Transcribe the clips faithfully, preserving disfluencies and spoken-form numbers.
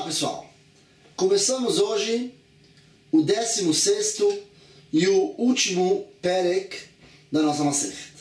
pessoal, começamos hoje o décimo sexto e o último Perek da nossa Masechet.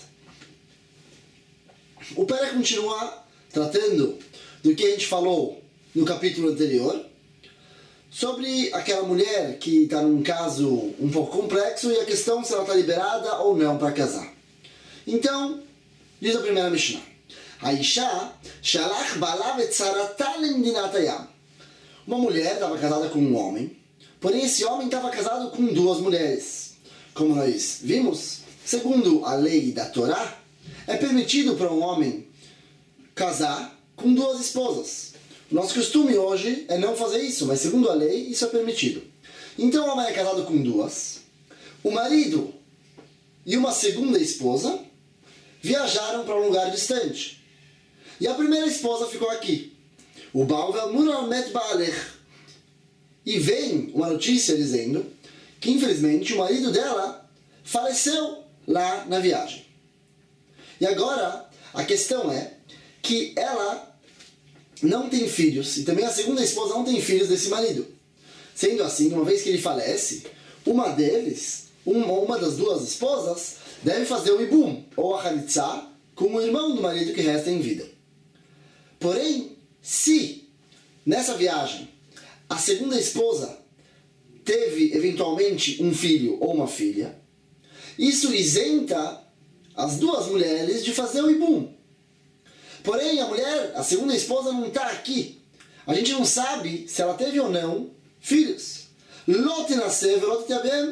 O Perek continua tratando do que a gente falou no capítulo anterior, sobre aquela mulher que está num caso um pouco complexo e a questão se ela está liberada ou não para casar. Então, diz a primeira Mishnah: Aisha shalach balav et tzarata lemdinat hayam. Uma mulher estava casada com um homem, porém esse homem estava casado com duas mulheres. Como nós vimos, segundo a lei da Torá, é permitido para um homem casar com duas esposas. O nosso costume hoje é não fazer isso, mas segundo a lei isso é permitido. Então o homem é casado com duas. O marido e uma segunda esposa viajaram para um lugar distante. E a primeira esposa ficou aqui. O Baal ve'amur met ba'alech. E vem uma notícia dizendo que infelizmente o marido dela faleceu lá na viagem. E agora a questão é que ela não tem filhos, e também a segunda esposa não tem filhos desse marido. Sendo assim, uma vez que ele falece, uma deles, uma, uma das duas esposas, deve fazer o ibum, ou a halitzá, com o irmão do marido que resta em vida. Porém, se nessa viagem a segunda esposa teve eventualmente um filho ou uma filha, isso isenta as duas mulheres de fazer o ibum. Porém, a mulher, a segunda esposa, não está aqui. A gente não sabe se ela teve ou não filhos. Lot nascer, lot tabem,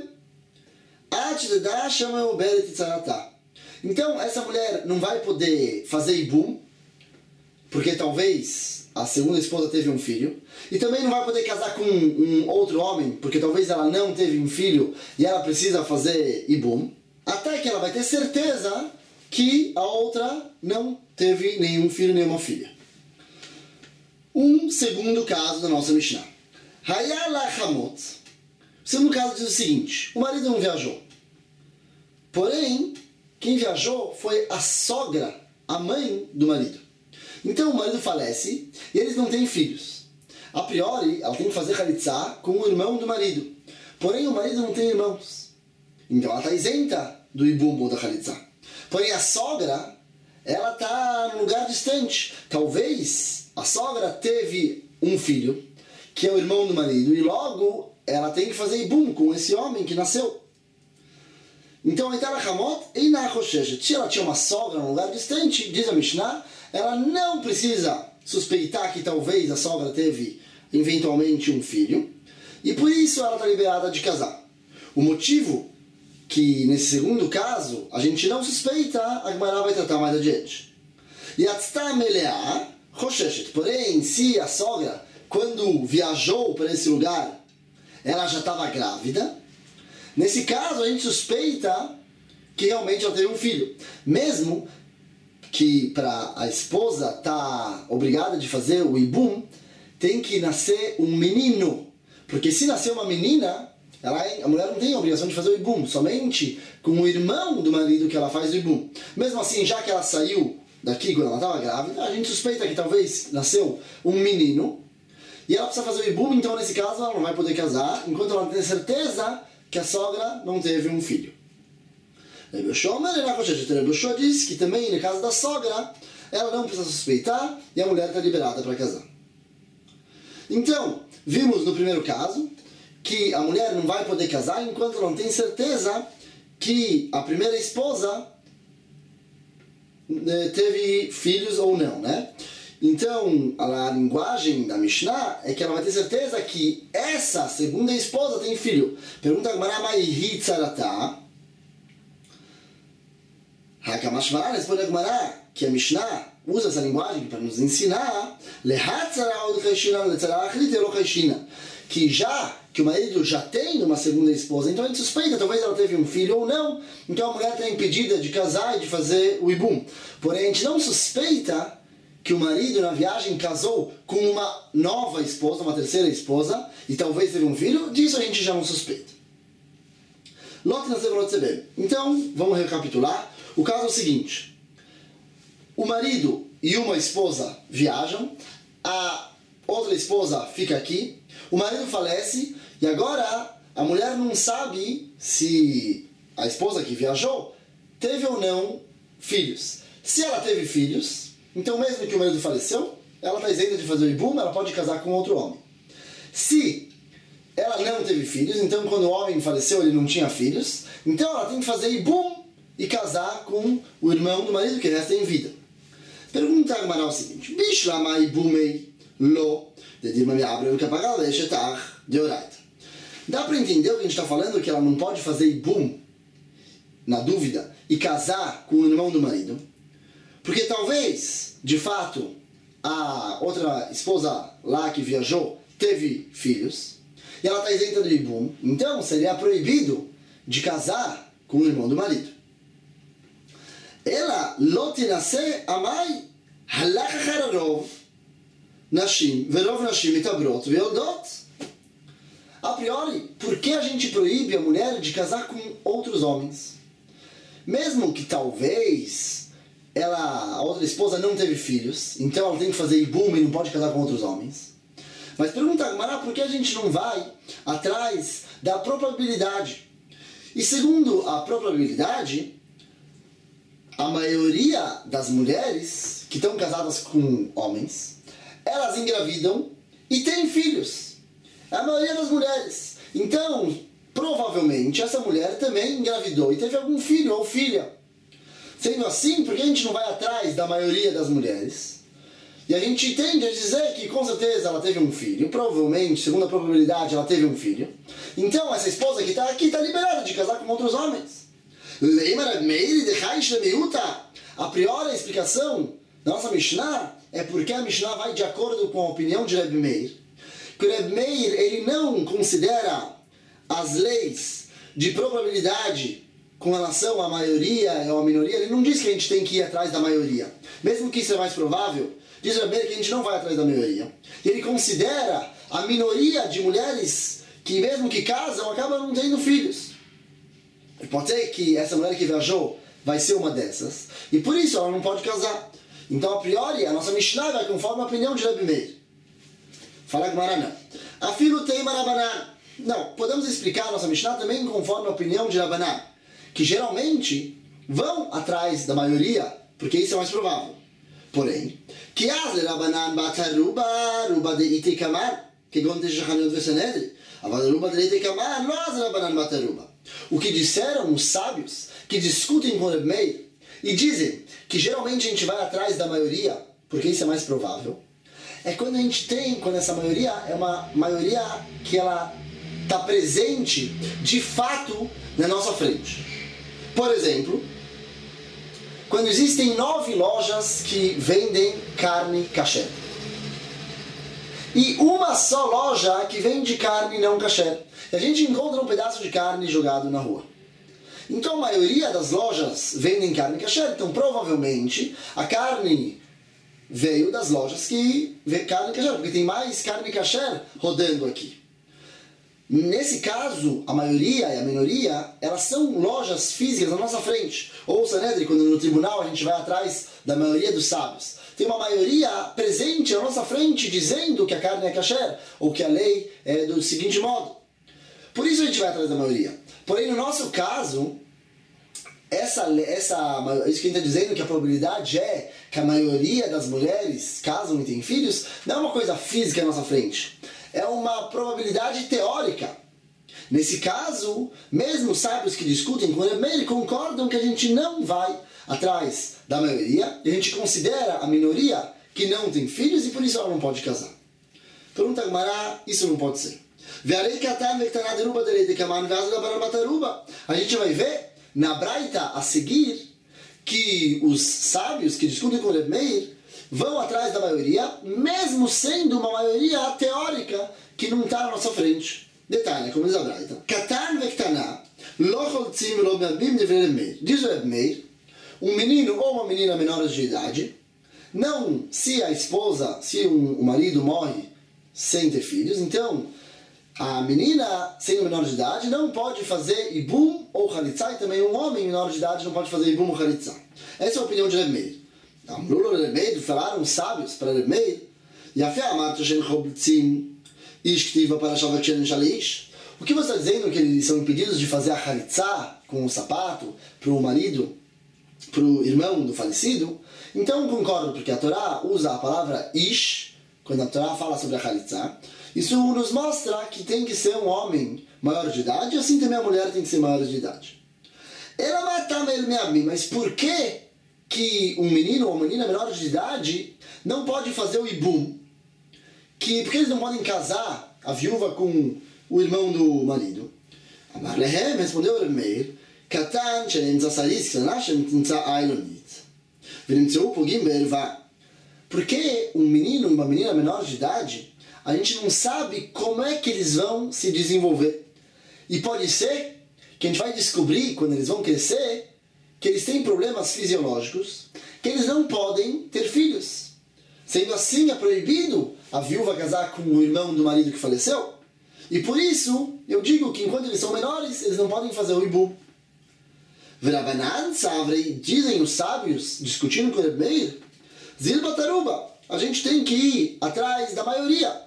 at tedá chama o beret tzarata. Então, essa mulher não vai poder fazer ibum, porque talvez a segunda esposa teve um filho, e também não vai poder casar com um outro homem, porque talvez ela não teve um filho e ela precisa fazer ibum, até que ela vai ter certeza que a outra não teve nenhum filho, nenhuma filha. Um segundo caso da nossa Mishnah. Hayala Hamot. O segundo caso diz o seguinte: o marido não viajou. Porém, quem viajou foi a sogra, a mãe do marido. Então o marido falece e eles não têm filhos. A priori, ela tem que fazer halitzá com o irmão do marido. Porém, o marido não tem irmãos. Então ela está isenta do ibum ou da halitzá. Porém, a sogra, ela está num lugar distante. Talvez a sogra teve um filho, que é o irmão do marido, e logo ela tem que fazer ibum com esse homem que nasceu. Então, se ela tinha uma sogra num lugar distante, diz a Mishnah, ela não precisa suspeitar que talvez a sogra teve eventualmente um filho, e por isso ela está liberada de casar. O motivo que nesse segundo caso a gente não suspeita, a Gemara vai tratar mais adiante. Yatzta meleá chosheshet. Porém, se a sogra, quando viajou para esse lugar, ela já estava grávida, nesse caso a gente suspeita que realmente ela teve um filho. Mesmo que para a esposa estar obrigada de fazer o ibum, tem que nascer um menino. Porque se nascer uma menina, ela, a mulher não tem a obrigação de fazer o ibum, somente com o irmão do marido que ela faz o ibum. Mesmo assim, já que ela saiu daqui quando ela estava grávida, a gente suspeita que talvez nasceu um menino, e ela precisa fazer o ibum, então nesse caso ela não vai poder casar, enquanto ela tem certeza que a sogra não teve um filho. Rebbe Yoshua diz que também no caso da sogra, ela não precisa suspeitar e a mulher está liberada para casar. Então, vimos no primeiro caso que a mulher não vai poder casar enquanto não tem certeza que a primeira esposa teve filhos ou não, né? Então, a linguagem da Mishnah é que ela vai ter certeza que essa segunda esposa tem filho. Pergunta a Gemara, Maihi tzarata. Hakamashmara responde a Gemara que a Mishnah usa essa linguagem para nos ensinar que já que o marido já tem uma segunda esposa, então a gente suspeita, talvez ela teve um filho ou não, então a mulher está impedida de casar e de fazer o ibum. Porém, a gente não suspeita que o marido na viagem casou com uma nova esposa, uma terceira esposa, e talvez teve um filho, disso a gente já não suspeita. Então, vamos recapitular. O caso é o seguinte: o marido e uma esposa viajam, a outra esposa fica aqui, o marido falece e agora a mulher não sabe se a esposa que viajou teve ou não filhos. Se ela teve filhos, então mesmo que o marido faleceu, ela está isenta de fazer o ibum, ela pode casar com outro homem. Se ela não teve filhos, então quando o homem faleceu ele não tinha filhos, então ela tem que fazer ibum e casar com o irmão do marido que resta em vida. Pergunta a Gemara o seguinte: Bishlama ibumei lo de dirma me abre o capagal eshetar de oraita. Dá para entender o que a gente está falando, que ela não pode fazer ibum, na dúvida, e casar com o irmão do marido? Porque talvez, de fato, a outra esposa lá que viajou teve filhos, e ela está isenta do ibum, então seria proibido de casar com o irmão do marido. Ela lotinase amai halach hararov nashim verov nashim mitabrot veodot. A priori, por que a gente proíbe a mulher de casar com outros homens? Mesmo que talvez ela, a outra esposa não teve filhos, então ela tem que fazer ibum e não pode casar com outros homens. Mas pergunta a Gemara, por que a gente não vai atrás da probabilidade? E segundo a probabilidade, a maioria das mulheres que estão casadas com homens, elas engravidam e têm filhos. É a maioria das mulheres. Então, provavelmente, essa mulher também engravidou e teve algum filho ou filha. Sendo assim, por que a gente não vai atrás da maioria das mulheres? E a gente tende a dizer que com certeza ela teve um filho, provavelmente, segundo a probabilidade, ela teve um filho. Então, essa esposa que está aqui está liberada de casar com outros homens. A priori, a explicação da nossa Mishnah é porque a Mishnah vai de acordo com a opinião de Reb Meir. Que o Reb Meir, ele não considera as leis de probabilidade com relação à maioria ou à minoria, ele não diz que a gente tem que ir atrás da maioria. Mesmo que isso é mais provável, diz o Reb Meir que a gente não vai atrás da maioria. E ele considera a minoria de mulheres que mesmo que casam, acabam não tendo filhos. E pode ser que essa mulher que viajou vai ser uma dessas, e por isso ela não pode casar. Então, a priori, a nossa Mishnah vai conforme a opinião de Reb Meir. Fala Gemara não. Afilo tem Rabanan. Não, podemos explicar a nossa Mishnah também conforme a opinião de Rabanan, que geralmente vão atrás da maioria, porque isso é mais provável. Porém, que as Rabanan bataruba, ruba de itikamar, que gonte shachanot vesenedri, avaruba de itikamar, não as Rabanan bataruba. O que disseram os sábios que discutem com Reb Meir e dizem que geralmente a gente vai atrás da maioria, porque isso é mais provável, é quando a gente tem, quando essa maioria é uma maioria que ela está presente de fato na nossa frente. Por exemplo, quando existem nove lojas que vendem carne kasher e uma só loja que vende carne não kasher, e a gente encontra um pedaço de carne jogado na rua. Então a maioria das lojas vendem carne kasher, então provavelmente a carne veio das lojas que vendem carne kasher, porque tem mais carne kasher rodando aqui. Nesse caso, a maioria e a minoria, elas são lojas físicas na nossa frente. Ou, Sanedri, quando no tribunal a gente vai atrás da maioria dos sábios, tem uma maioria presente na nossa frente dizendo que a carne é kasher, ou que a lei é do seguinte modo. Por isso a gente vai atrás da maioria. Porém, no nosso caso, essa, essa, isso que a gente está dizendo, que a probabilidade é que a maioria das mulheres casam e têm filhos, não é uma coisa física na nossa frente. É uma probabilidade teórica. Nesse caso, mesmo os sábios que discutem com Reb Meir concordam que a gente não vai atrás da maioria, e a gente considera a minoria que não tem filhos e por isso ela não pode casar. Pergunta a Gemara, isso não pode ser. A gente vai ver na Braita a seguir que os sábios que discutem com Reb Meir vão atrás da maioria, mesmo sendo uma maioria teórica que não está na nossa frente. Detalhe, como diz a Braita. Katan vektana, lo choltzim lo me'abim divrei Reb Meir. Diz o Reb Meir, um menino ou uma menina menores de idade, não, se a esposa, se um, o marido morre sem ter filhos, então a menina, sendo menor de idade, não pode fazer ibum ou chalitza, e também um homem menor de idade não pode fazer ibum ou chalitza. Essa é a opinião de Reb Meir. Amrullah Reb Meir, falaram os sábios para Reb Meir, יפה אמרת שהם חולצים איש כתיב בפרשה וקשן של איש? O que você está dizendo que eles são impedidos de fazer a halitzá com o sapato para o marido, para o irmão do falecido? Então concordo, porque a Torá usa a palavra ish, quando a Torá fala sobre a halitzá. Isso nos mostra que tem que ser um homem maior de idade, e assim também a mulher tem que ser maior de idade. Ela mata ele, mas por que que um menino ou uma menina menor de idade não pode fazer o ibum? Que, por que eles não podem casar a viúva com o irmão do marido? Amar lehem, respondeu Reb Meir, Katan shenimtza saris ksana shenimtza ailonit. Venimtzeu pogim be'erva. Porque um menino e uma menina menor de idade, a gente não sabe como é que eles vão se desenvolver. E pode ser que a gente vai descobrir, quando eles vão crescer, que eles têm problemas fisiológicos, que eles não podem ter filhos. Sendo assim, é proibido a viúva casar com o irmão do marido que faleceu. E por isso, eu digo que enquanto eles são menores, eles não podem fazer o ibu. Verabanan Savrei, dizem os sábios, discutindo com Reb Meir, Zilba Taruba, a gente tem que ir atrás da maioria.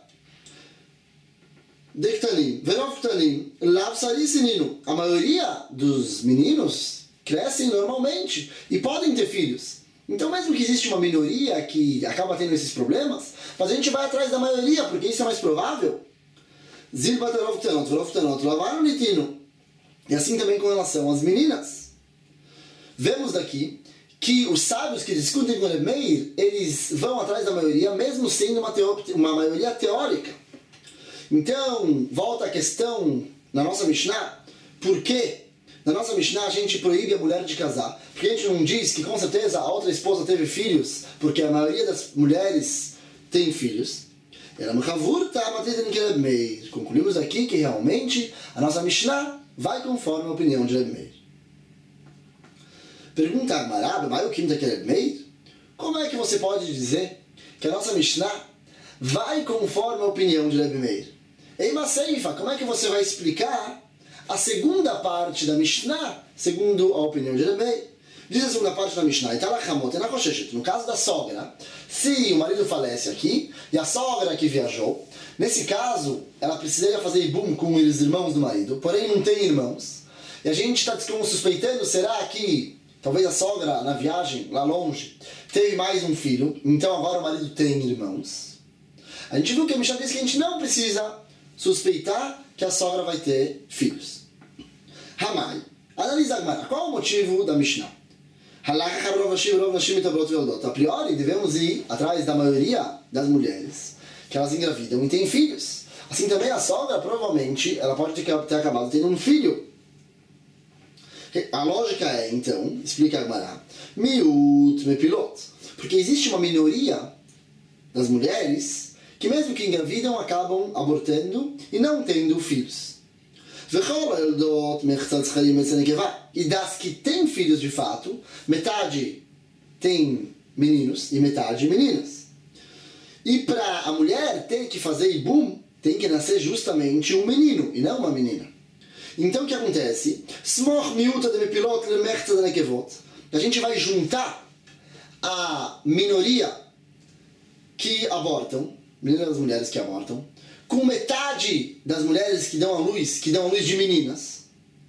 Dektalim, Veroftalim, Lav Sarisinino, a maioria dos meninos crescem normalmente e podem ter filhos. Então, mesmo que existe uma minoria que acaba tendo esses problemas, mas a gente vai atrás da maioria, porque isso é mais provável. Zilba Taroftanot, Veroftanot, Lavaram Nitino. E assim também com relação às meninas. Vemos daqui que os sábios que discutem com Reb Meir, eles vão atrás da maioria, mesmo sendo uma, teo- uma maioria teórica. Então, volta a questão na nossa Mishnah, por que na nossa Mishnah a gente proíbe a mulher de casar? Porque a gente não diz que com certeza a outra esposa teve filhos, porque a maioria das mulheres tem filhos. Concluímos aqui que realmente a nossa Mishnah vai conforme a opinião de Reb Meir. Pergunta a Agmará, como é que você pode dizer que a nossa Mishnah vai conforme a opinião de Reb Meir? Ei, Maseifa, como é que você vai explicar a segunda parte da Mishnah, segundo a opinião de Reb Meir? Diz a segunda parte da Mishnah, no caso da sogra, se o marido falece aqui, e a sogra que viajou, nesse caso, ela precisaria fazer ibum com os irmãos do marido, porém não tem irmãos, e a gente está suspeitando, será que talvez a sogra, na viagem, lá longe, teve mais um filho, então agora o marido tem irmãos? A gente viu que a Mishnah diz que a gente não precisa suspeitar que a sogra vai ter filhos. Hamai, analisa Agmará, qual é o motivo da Mishnah? A priori, devemos ir atrás da maioria das mulheres que elas engravidam e têm filhos. Assim também a sogra, provavelmente, ela pode ter, ter acabado tendo um filho. A lógica é, então, explica Agmará, miut mepilot, porque existe uma minoria das mulheres que mesmo que engravidam, acabam abortando e não tendo filhos. E das que têm filhos de fato, metade tem meninos e metade meninas. E para a mulher ter que fazer ibum, tem que nascer justamente um menino e não uma menina. Então o que acontece? A gente vai juntar a minoria que abortam, meninas das mulheres que abortam, com metade das mulheres que dão a luz, que dão a luz de meninas.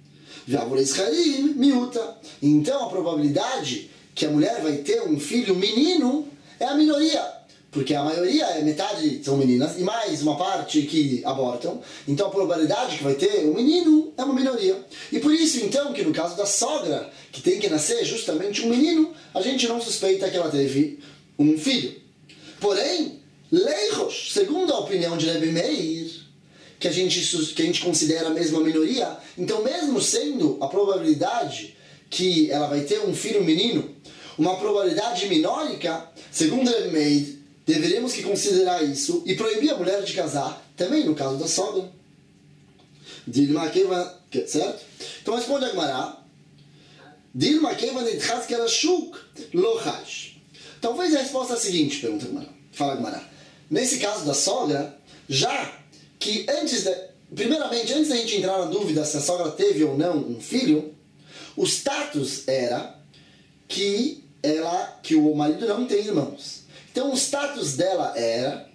Então a probabilidade que a mulher vai ter um filho menino é a minoria, porque a maioria é metade são meninas e mais uma parte que abortam. Então a probabilidade que vai ter um menino é uma minoria. E por isso então que no caso da sogra, que tem que nascer justamente um menino, a gente não suspeita que ela teve um filho. Porém, Leichos, segundo a opinião de Reb Meir, que a gente, que a gente considera a mesma minoria, então mesmo sendo a probabilidade que ela vai ter um filho menino, uma probabilidade minórica, segundo Reb Meir, deveríamos que considerar isso e proibir a mulher de casar, também no caso da sogra. Dilma Keva, certo? Então responde a Agmará, Dilma Keva nidchaz kerashuk lochash. Talvez a resposta é a seguinte, pergunta a Agmará. Fala Agmará. Nesse caso da sogra, já que antes de, primeiramente, antes da gente entrar na dúvida se a sogra teve ou não um filho, o status era que ela, que o marido não tem irmãos. Então o status dela era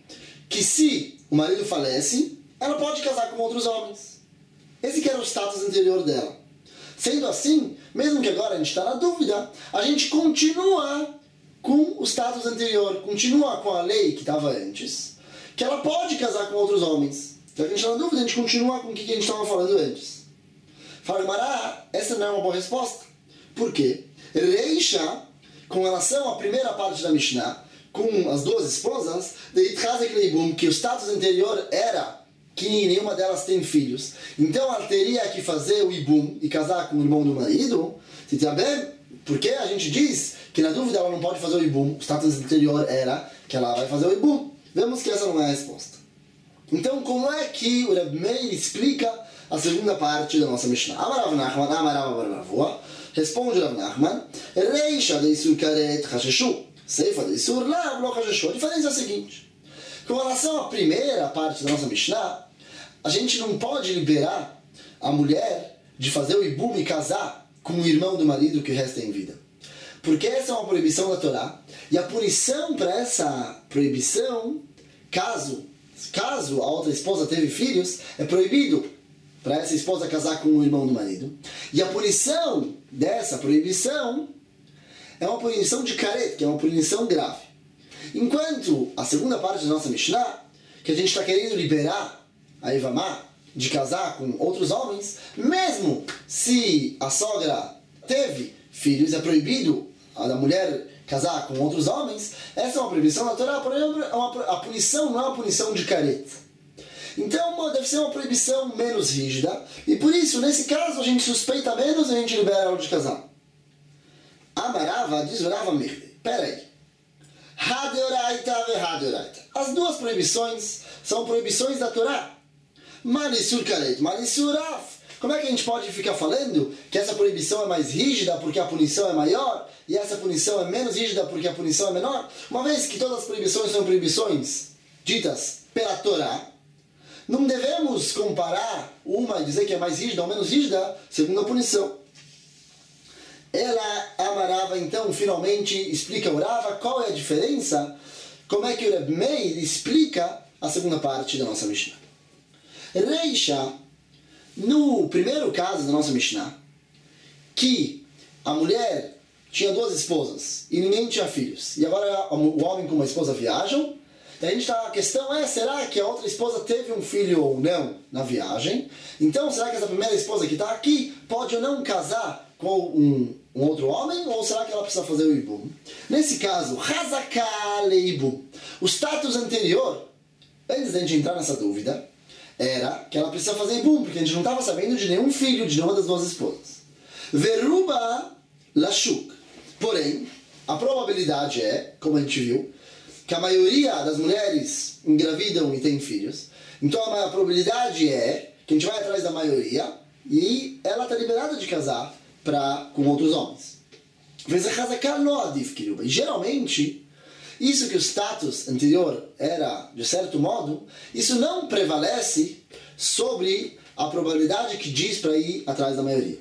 que se o marido falece, ela pode casar com outros homens. Esse que era o status anterior dela. Sendo assim, mesmo que agora a gente está na dúvida, a gente continua com o status anterior, continua com a lei que estava antes, que ela pode casar com outros homens. Então a gente está na dúvida, a gente continua com o que a gente estava falando antes. Fala, Mará, essa não é uma boa resposta. Por quê? Reisha, com relação à primeira parte da Mishnah, com as duas esposas, que o status anterior era que nenhuma delas tem filhos. Então ela teria que fazer o ibum e casar com o irmão do marido. Se também, porque a gente diz que na dúvida ela não pode fazer o ibum. O status anterior era que ela vai fazer o ibum. Vemos que essa não é a resposta. Então como é que o Reb Meir explica a segunda parte da nossa Mishnah? Amarav Nachman, Amarav Baravua. Responde Rav Nachman, Reisha de Isur Karet Hasheshu, Seifa de Isur Lav Lo Hasheshu. A diferença é a seguinte: com relação à primeira parte da nossa Mishnah, a gente não pode liberar a mulher de fazer o ibum e casar com o irmão do marido que resta em vida. Porque essa é uma proibição da Torá, e a punição para essa proibição, caso, caso a outra esposa teve filhos, é proibido para essa esposa casar com o irmão do marido. E a punição dessa proibição é uma punição de karet, que é uma punição grave. Enquanto a segunda parte da nossa Mishnah, que a gente está querendo liberar a Ivamá de casar com outros homens, mesmo se a sogra teve filhos, é proibido a da mulher casar com outros homens, essa é uma proibição da Torá, porém a punição não é uma punição de karet. Então deve ser uma proibição menos rígida, e por isso, nesse caso, a gente suspeita menos e a gente libera ela de casar. Amarava, diz Rava Mirde. Pera aí. Hadeoraita ve hadeoraita. As duas proibições são proibições da Torá. Malissur karet, malissur af. Como é que a gente pode ficar falando que essa proibição é mais rígida porque a punição é maior e essa punição é menos rígida porque a punição é menor? Uma vez que todas as proibições são proibições ditas pela Torá, não devemos comparar uma e dizer que é mais rígida ou menos rígida segundo a punição. Ela amarava, então, finalmente explica o Rava qual é a diferença, como é que o Reb Meir explica a segunda parte da nossa Mishnah. Reisha, no primeiro caso da nossa Mishnah, que a mulher tinha duas esposas e ninguém tinha filhos, e agora o homem com uma esposa viajam, e a, gente tá, a questão é, será que a outra esposa teve um filho ou não na viagem? Então, será que essa primeira esposa que está aqui pode ou não casar com um, um outro homem? Ou será que ela precisa fazer o ibum? Nesse caso, Hazaká le ibum. O status anterior, antes da gente entrar nessa dúvida, era que ela precisa fazer ibum, porque a gente não estava sabendo de nenhum filho de nenhuma das duas esposas. Veruba lashuk. Porém, a probabilidade é, como a gente viu, que a maioria das mulheres engravidam e têm filhos. Então a probabilidade é que a gente vai atrás da maioria e ela está liberada de casar pra, com outros homens. E geralmente, isso que o status anterior era, de certo modo, isso não prevalece sobre a probabilidade que diz para ir atrás da maioria.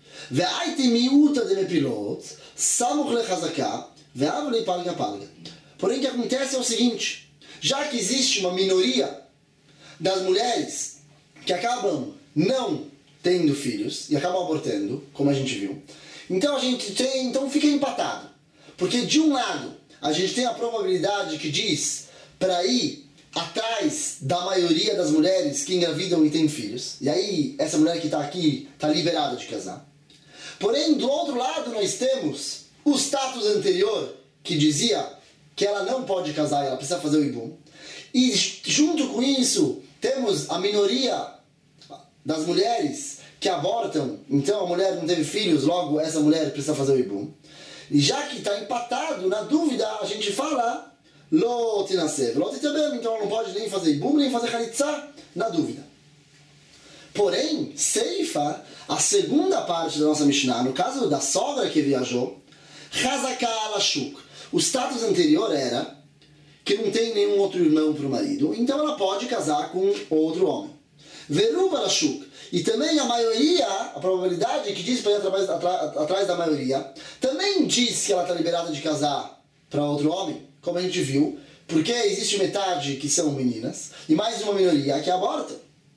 Porém, o que acontece é o seguinte: já que existe uma minoria das mulheres que acabam não tendo filhos e acabam abortando, como a gente viu, então a gente tem, então fica empatado. Porque de um lado, a gente tem a probabilidade que diz para ir atrás da maioria das mulheres que engravidam e têm filhos, e aí essa mulher que está aqui está liberada de casar. Porém, do outro lado, nós temos o status anterior que dizia que ela não pode casar, ela precisa fazer o ibum. E junto com isso, temos a minoria das mulheres que abortam, então a mulher não teve filhos, logo essa mulher precisa fazer o ibum. E já que está empatado, na dúvida, a gente fala Lo tinasev, lo titabem, então ela não pode nem fazer ibum, nem fazer halitzá, na dúvida. Porém, Seifa, a segunda parte da nossa Mishnah, no caso da sogra que viajou, Hazaká lashuk. O status anterior era que não tem nenhum outro irmão para o marido, então ela pode casar com outro homem. Veruba lashuk. E também a maioria, a probabilidade que diz para ir atrás, atrás, atrás da maioria, também diz que ela está liberada de casar para outro homem, como a gente viu, Porque existe metade que são meninas e mais uma minoria que aborta.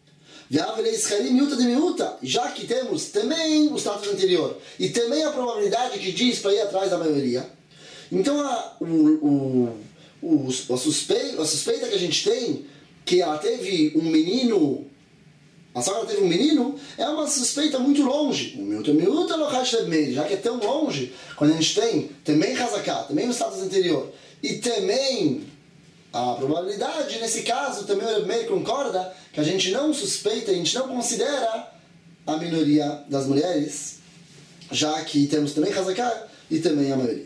Já que temos também o status anterior e também a probabilidade que diz para ir atrás da maioria, então a, o, o, o, a, suspeita, a suspeita que a gente tem que ela teve um menino, a sogra teve um menino, é uma suspeita muito longe. Já que é tão longe, quando a gente tem também Hazaká, também o status anterior e também a probabilidade, nesse caso, também o Reb Meir concorda que a gente não suspeita, a gente não considera a minoria das mulheres, já que temos também Hazaká e também a maioria.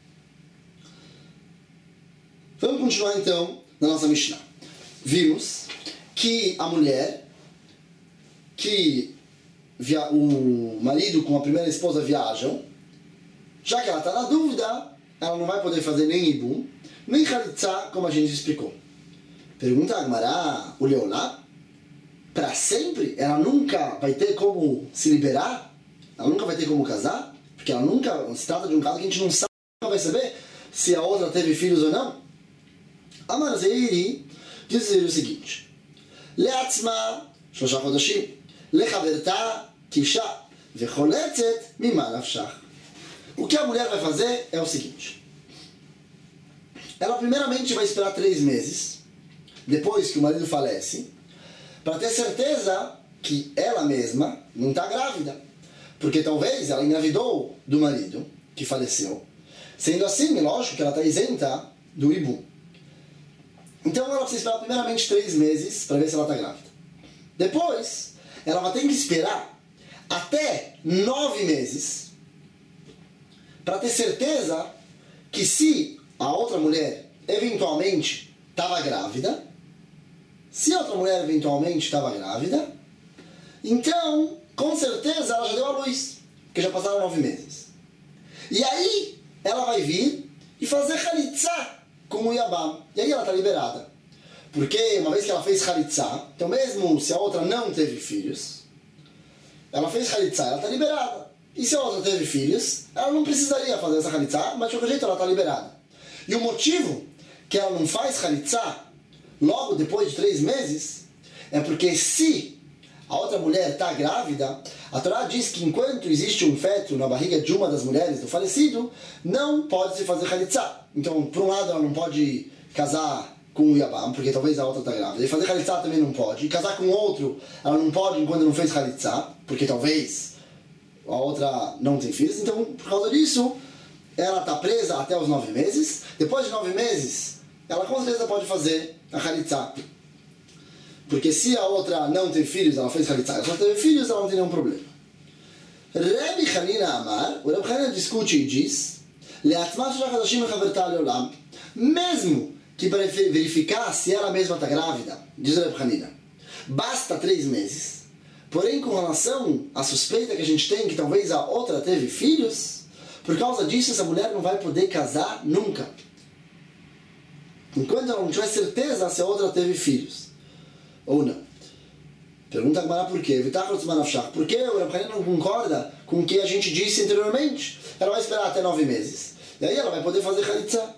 Vamos continuar então na nossa Mishnah. Vimos que a mulher, que via, o marido com a primeira esposa viajam, já que ela está na dúvida, ela não vai poder fazer nem Ibum, nem Khalitsa, como a gente explicou. Pergunta a Agmará, o Leolá, para sempre, ela nunca vai ter como se liberar? Ela nunca vai ter como casar? Porque ela nunca, se trata de um caso que a gente não sabe, nunca vai saber se a outra teve filhos ou não. Amar Zeiri diz o seguinte: Leatzma, Shloshah Chodashim, Lechaverta, Tisha, Vecholetzet, Mima Nafshach. O que a mulher vai fazer é o seguinte: ela primeiramente vai esperar três meses, depois que o marido falece, para ter certeza que ela mesma não está grávida. Porque talvez ela engravidou do marido, que faleceu. Sendo assim, lógico que ela está isenta do Ibum. Então ela precisa esperar primeiramente três meses para ver se ela está grávida. Depois, ela vai ter que esperar até nove meses para ter certeza que se a outra mulher eventualmente estava grávida, se a outra mulher eventualmente estava grávida, então, com certeza, ela já deu à luz, porque já passaram nove meses. E aí, ela vai vir e fazer Khalitsa com o Yabam. E aí ela está liberada. Porque, uma vez que ela fez Khalitsa, então mesmo se a outra não teve filhos, ela fez Khalitsa, ela está liberada. E se a outra teve filhos, ela não precisaria fazer essa Khalitsa, mas de qualquer jeito ela está liberada. E o motivo que ela não faz Khalitsa logo depois de três meses é porque se a outra mulher está grávida, a Torá diz que enquanto existe um feto na barriga de uma das mulheres do falecido, não pode se fazer Khalitsa. Então, por um lado, ela não pode casar com o Yabam, porque talvez a outra está grávida. E fazer Khalitsa também não pode. E casar com outro, ela não pode enquanto não fez Khalitsa, porque talvez a outra não tem filhos. Então, por causa disso, ela está presa até os nove meses. Depois de nove meses, ela com certeza pode fazer a Khalitsa. Porque se a outra não tem filhos, ela fez Khalitsa, ela só teve filhos, ela não tem nenhum problema. Rabbi Hanina Amar, o Rabbi Hanina discute e diz, mesmo que para verificar se ela mesma está grávida, diz o Rabbi Hanina, basta três meses. Porém, com relação à suspeita que a gente tem que talvez a outra teve filhos, por causa disso essa mulher não vai poder casar nunca. Enquanto ela não tiver certeza se a outra teve filhos. Ou não. Pergunta a Gemara por quê? Por que o Rabbi Hanina não concorda com o que a gente disse anteriormente? Ela vai esperar até nove meses. E aí ela vai poder fazer Khalitsa.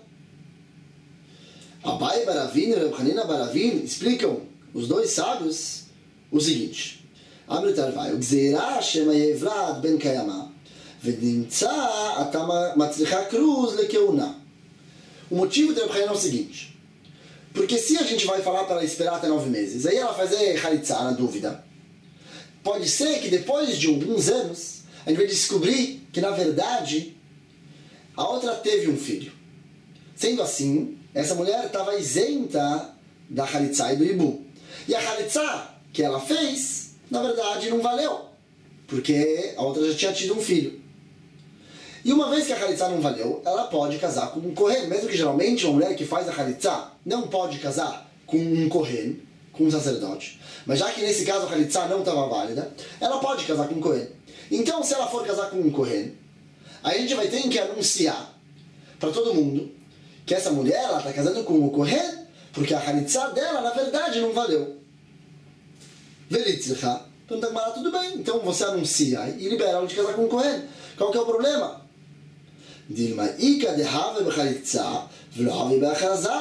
Abai Baravin e Rabbi Hanina Baravin explicam, os dois sábios, o seguinte. Amrit Arvai, o Gzeirah Shema Yevrad Ben Kayama Vedimtza Atama Matzricha Cruz Lekeuna. O motivo do Rabbi Hanina é o seguinte. Porque se a gente vai falar para ela esperar até nove meses, aí ela fazer Khalitsa na dúvida, pode ser que depois de alguns anos, a gente vai descobrir que na verdade a outra teve um filho. Sendo assim, essa mulher estava isenta da Khalitsa e do Ibum. E a Khalitsa que ela fez, na verdade não valeu, porque a outra já tinha tido um filho. E uma vez que a Khalitsa não valeu, ela pode casar com um Kohen, mesmo que geralmente uma mulher que faz a Khalitsa não pode casar com um Kohen, com um sacerdote. Mas já que nesse caso a Khalitsa não estava válida, ela pode casar com um Kohen. Então, se ela for casar com um Kohen, a gente vai ter que anunciar para todo mundo que essa mulher está casando com um Kohen, porque a Khalitsa dela, na verdade, não valeu. Velitzilcha. Então, tudo bem. Então, você anuncia e libera ela de casar com um Kohen. Qual que é o problema? Dilma ika de have bechalitza v'lo have be'achraza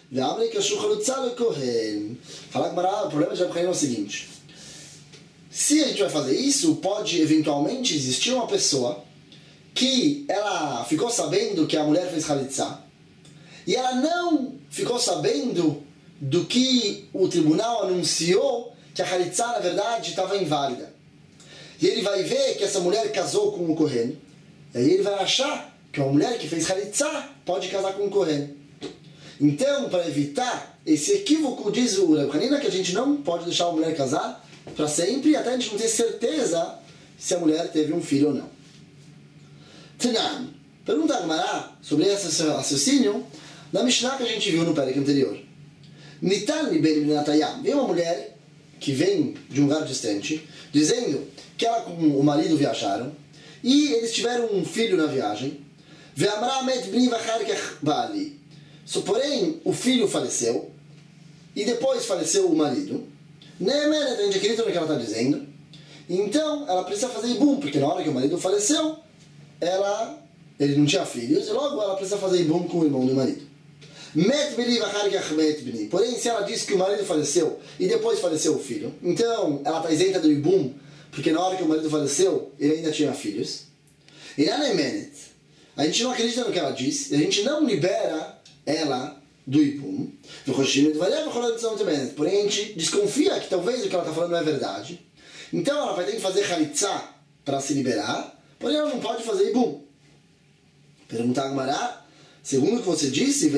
Ve'amrei kashu chalutza lekohen. Fala Gemara, o problema de Reb Hanina é o seguinte. Se a gente vai fazer isso, pode eventualmente existir uma pessoa que ela ficou sabendo que a mulher fez chalitza e ela não ficou sabendo do que o tribunal anunciou que a chalitza na verdade estava inválida. E ele vai ver que essa mulher casou com o Kohen, e aí ele vai achar que uma mulher que fez chalitza pode casar com o Kohen. Então, para evitar esse equívoco, diz o Reb Hanina que a gente não pode deixar a mulher casar para sempre, até a gente não ter certeza se a mulher teve um filho ou não. Tanan. Pergunta a Gemara sobre esse raciocínio da Mishnah que a gente viu no perek anterior. Nitan li ben Natayam. Vem uma mulher que vem de um lugar distante, dizendo que ela com o marido viajaram e eles tiveram um filho na viagem. Ve'amra met bni v'achar kach bali. So, porém, o filho faleceu e depois faleceu o marido. Ne'emenet, a gente acredita no que ela está dizendo. Então, ela precisa fazer ibum, porque na hora que o marido faleceu, ela, ele não tinha filhos, e logo ela precisa fazer ibum com o irmão do marido. Met bni v'achar kach met bni. Porém, se ela diz que o marido faleceu e depois faleceu o filho, então ela está isenta do ibum, porque na hora que o marido faleceu, ele ainda tinha filhos. E na Ne'emenet, a gente não acredita no que ela diz, e a gente não libera ela do ibum. Porém, a gente desconfia que talvez o que ela está falando não é verdade. Então ela vai ter que fazer chalitza para se liberar, porém ela não pode fazer ibum. Pergunta a Gemara, segundo o que você disse,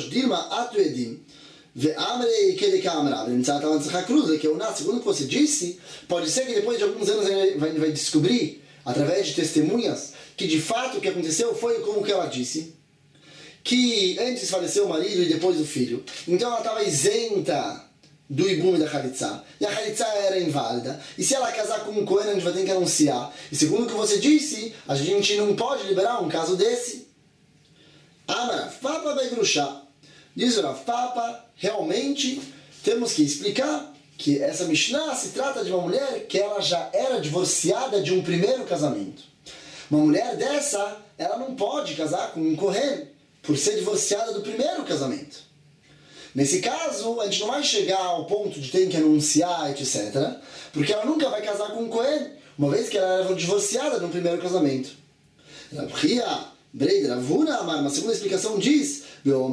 segundo o que você disse, pode ser que depois de alguns anos ele vai, vai descobrir, através de testemunhas, que de fato o que aconteceu foi como que ela disse, que antes faleceu o marido e depois o filho. Então ela estava isenta do ibum e da chalitza. E a chalitza era inválida. E se ela casar com um Kohen, a gente vai ter que anunciar. E segundo o que você disse, a gente não pode liberar um caso desse. Amar, Papa vai gruxar. Diz o Rav Papa, realmente temos que explicar que essa Mishnah se trata de uma mulher que ela já era divorciada de um primeiro casamento. Uma mulher dessa, ela não pode casar com um Kohen, por ser divorciada do primeiro casamento. Nesse caso, a gente não vai chegar ao ponto de ter que anunciar, etcétera, porque ela nunca vai casar com um Kohen, uma vez que ela era divorciada no primeiro casamento. Uma segunda explicação diz,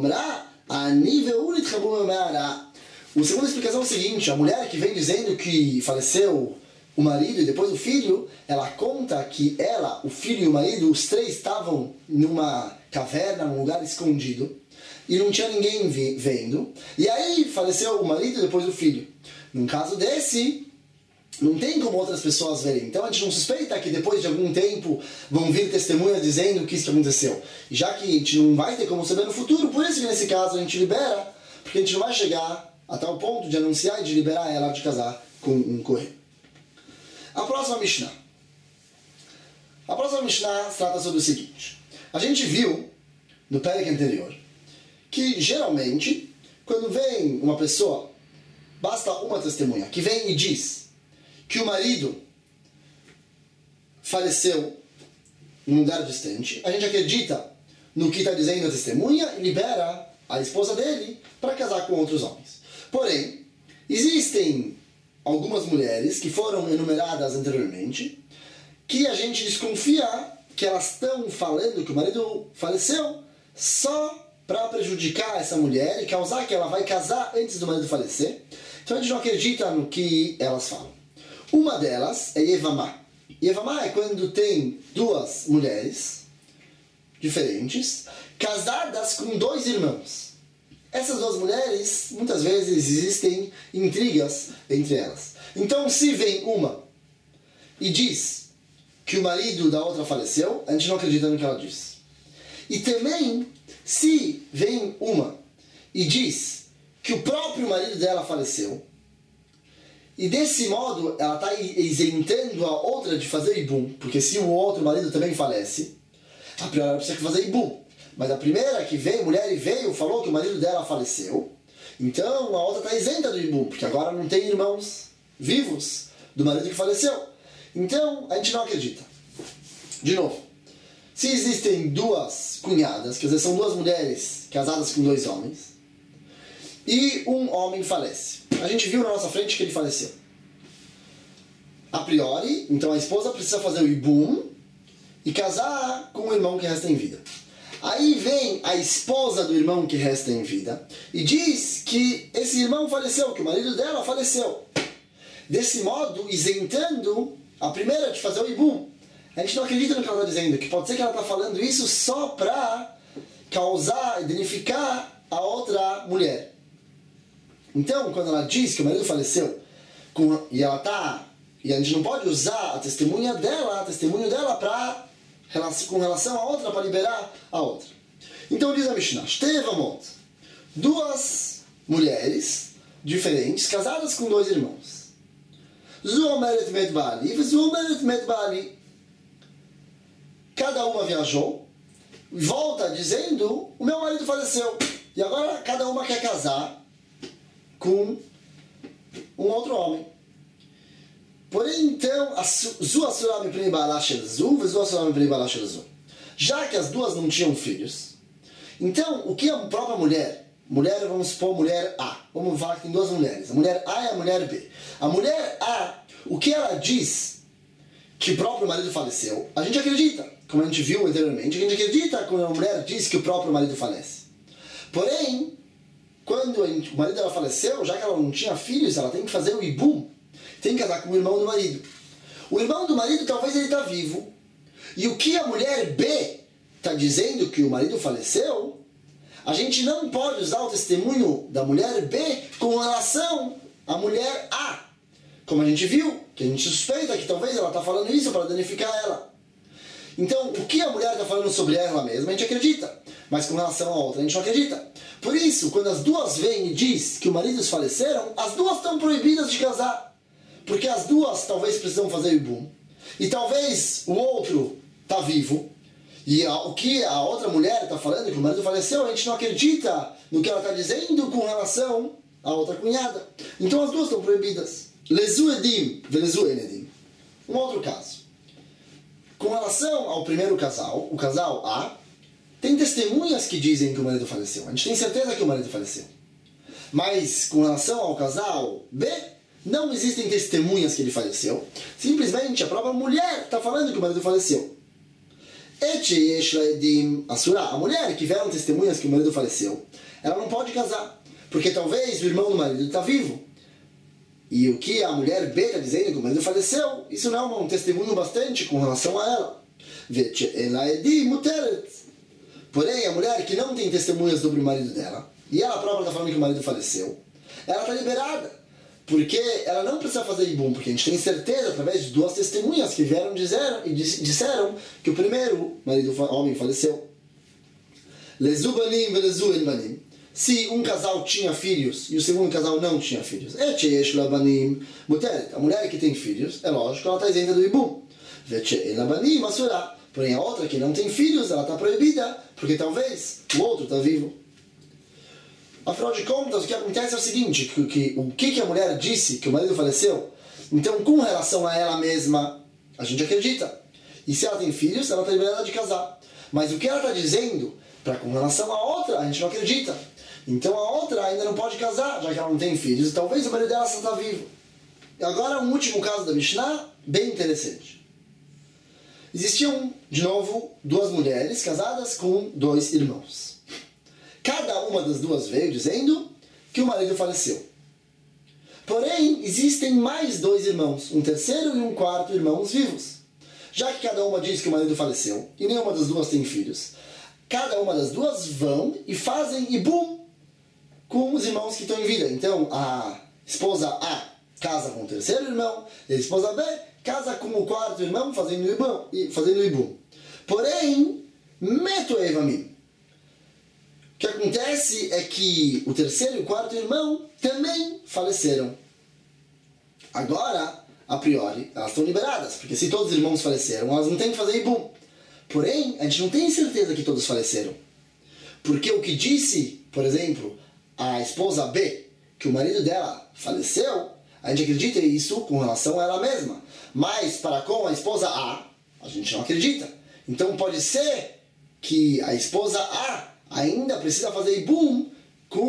a segunda explicação é o seguinte, a mulher que vem dizendo que faleceu o marido e depois o filho, ela conta que ela, o filho e o marido, os três estavam numa caverna, num lugar escondido, e não tinha ninguém vendo, e aí faleceu o marido e depois o filho. Num caso desse, não tem como outras pessoas verem. Então a gente não suspeita que depois de algum tempo vão vir testemunhas dizendo que isso aconteceu. E já que a gente não vai ter como saber no futuro, por isso que nesse caso a gente libera, porque a gente não vai chegar a tal ponto de anunciar e de liberar ela de casar com um Kohen. A próxima Mishnah. A próxima Mishnah trata sobre o seguinte. A gente viu, no perek anterior, que geralmente, quando vem uma pessoa, basta uma testemunha, que vem e diz que o marido faleceu num lugar distante, a gente acredita no que está dizendo a testemunha e libera a esposa dele para casar com outros homens. Porém, existem algumas mulheres que foram enumeradas anteriormente, que a gente desconfia que elas estão falando que o marido faleceu só para prejudicar essa mulher e causar que ela vai casar antes do marido falecer. Então a gente não acredita no que elas falam. Uma delas é Yevamá. Yevamá é quando tem duas mulheres diferentes, casadas com dois irmãos. Essas duas mulheres, muitas vezes existem intrigas entre elas. Então se vem uma e diz que o marido da outra faleceu, a gente não acredita no que ela diz. E também, se vem uma e diz que o próprio marido dela faleceu, e desse modo ela está isentando a outra de fazer ibum, porque se o outro marido também falece, a primeira precisa fazer ibum. Mas a primeira que veio, mulher e veio, falou que o marido dela faleceu, então a outra está isenta do ibum, porque agora não tem irmãos vivos do marido que faleceu. Então, a gente não acredita. De novo, se existem duas cunhadas, quer dizer, são duas mulheres casadas com dois homens, e um homem falece. A gente viu na nossa frente que ele faleceu. A priori, então a esposa precisa fazer o ibum e casar com o irmão que resta em vida. Aí vem a esposa do irmão que resta em vida e diz que esse irmão faleceu, que o marido dela faleceu. Desse modo, isentando a primeira de fazer o ibum. A gente não acredita no que ela está dizendo, que pode ser que ela está falando isso só para causar, danificar a outra mulher. Então, quando ela diz que o marido faleceu com, e ela tá, e a gente não pode usar a testemunha dela, a testemunho dela para com relação à outra, para liberar a outra. Então diz a Mishnah, Shtevamot, duas mulheres diferentes, casadas com dois irmãos. Zu omeret met bali, zu omeret met bali. Cada uma viajou, volta dizendo, o meu marido faleceu. E agora cada uma quer casar com um outro homem. Porém, então, já que as duas não tinham filhos, então, o que a própria mulher, mulher, vamos supor, mulher A, vamos falar que tem duas mulheres, a mulher A e a mulher B. A mulher A, o que ela diz que o próprio marido faleceu, a gente acredita, como a gente viu anteriormente, a gente acredita quando a mulher diz que o próprio marido falece. Porém, quando o marido dela faleceu, já que ela não tinha filhos, ela tem que fazer o ibum, tem que casar com o irmão do marido. O irmão do marido talvez ele está vivo. E o que a mulher B está dizendo que o marido faleceu, a gente não pode usar o testemunho da mulher B com relação à mulher A. Como a gente viu, que a gente suspeita que talvez ela está falando isso para danificar ela. Então, o que a mulher está falando sobre ela mesma, a gente acredita. Mas com relação à outra, a gente não acredita. Por isso, quando as duas vêm e diz que os maridos faleceram, as duas estão proibidas de casar. Porque as duas talvez precisam fazer ibum. E talvez o outro está vivo. E a, o que a outra mulher está falando, que o marido faleceu, a gente não acredita no que ela está dizendo com relação à outra cunhada. Então as duas estão proibidas. Lezu edim, velezu enedim. Um outro caso. Com relação ao primeiro casal, o casal A, tem testemunhas que dizem que o marido faleceu. A gente tem certeza que o marido faleceu. Mas com relação ao casal B, não existem testemunhas que ele faleceu. Simplesmente a própria mulher está falando que o marido faleceu. A mulher que vieram testemunhas que o marido faleceu, ela não pode casar. Porque talvez o irmão do marido está vivo. E o que a mulher B está dizendo que o marido faleceu, isso não é um testemunho bastante com relação a ela. Porém, a mulher que não tem testemunhas sobre o marido dela, e ela própria está falando que o marido faleceu, ela está liberada. Porque ela não precisa fazer ibum, porque a gente tem certeza, através de duas testemunhas que vieram dizer, e disseram que o primeiro marido homem faleceu. Lezu banim velezu en banim. Se um casal tinha filhos e o segundo casal não tinha filhos, a mulher que tem filhos, é lógico, ela está isenta do ibum. Porém, a outra que não tem filhos, ela está proibida, porque talvez o outro está vivo. Afinal de contas, o que acontece é o seguinte, que, que, o que, que a mulher disse que o marido faleceu, então com relação a ela mesma, a gente acredita. E se ela tem filhos, ela está liberada de casar. Mas o que ela está dizendo, pra, com relação à outra, a gente não acredita. Então a outra ainda não pode casar, já que ela não tem filhos, e talvez o marido dela só está vivo. E agora um último caso da Mishnah, bem interessante. Existiam, de novo, duas mulheres casadas com dois irmãos. Cada uma das duas veio dizendo que o marido faleceu. Porém, existem mais dois irmãos, um terceiro e um quarto irmãos vivos. Já que cada uma diz que o marido faleceu e nenhuma das duas tem filhos, cada uma das duas vão e fazem ibum com os irmãos que estão em vida. Então, a esposa A casa com o terceiro irmão e a esposa B casa com o quarto irmão fazendo ibum. Fazendo ibum. Porém, meto evamim. O que acontece é que o terceiro e o quarto irmão também faleceram. Agora, a priori, elas estão liberadas, porque se todos os irmãos faleceram, elas não têm que fazer ibum. Porém, a gente não tem certeza que todos faleceram. Porque o que disse, por exemplo, a esposa B, que o marido dela faleceu, a gente acredita isso com relação a ela mesma. Mas para com a esposa A, a gente não acredita. Então pode ser que a esposa A ainda precisa fazer ibum com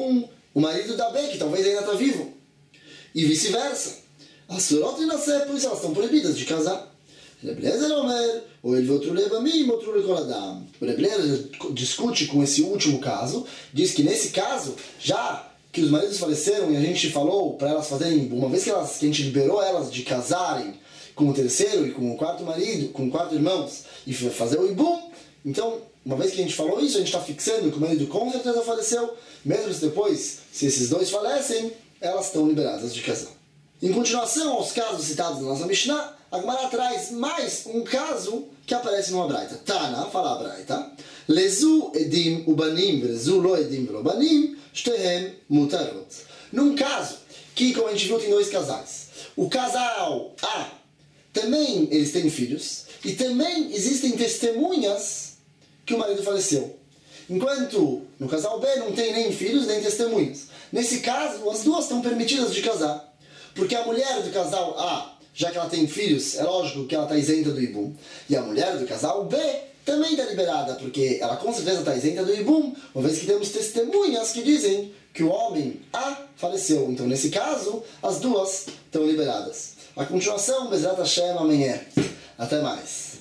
o marido da B, que talvez ainda está vivo. E vice-versa. As surot nascer, pois elas estão proibidas de casar. Reb Eliezer Omer, ou ele outro lebamim, outro lekoladam. O Reb Eliezer discute com esse último caso, diz que nesse caso, já que os maridos faleceram e a gente falou para elas fazerem, uma vez que, elas, que a gente liberou elas de casarem com o terceiro e com o quarto marido, com o quarto irmãos, e fazer o ibum, então, uma vez que a gente falou isso, a gente está fixando que o marido com certeza faleceu, mesmo se depois, se esses dois falecem, elas estão liberadas de casar. Em continuação aos casos citados na nossa Mishnah, a Gemara traz mais um caso que aparece numa braita. Tana, fala a braita. Lezu edim ubanim, lezu lo edim ubanim, shtehem mutarot. Num caso que, como a gente viu, tem dois casais. O casal A, também eles têm filhos, e também existem testemunhas que o marido faleceu. Enquanto no casal B não tem nem filhos, nem testemunhas. Nesse caso, as duas estão permitidas de casar. Porque a mulher do casal A, já que ela tem filhos, é lógico que ela está isenta do ibum. E a mulher do casal B também está liberada, porque ela com certeza está isenta do ibum, uma vez que temos testemunhas que dizem que o homem A faleceu. Então, nesse caso, as duas estão liberadas. A continuação, Bezrat Hashem, amanhã. Até mais.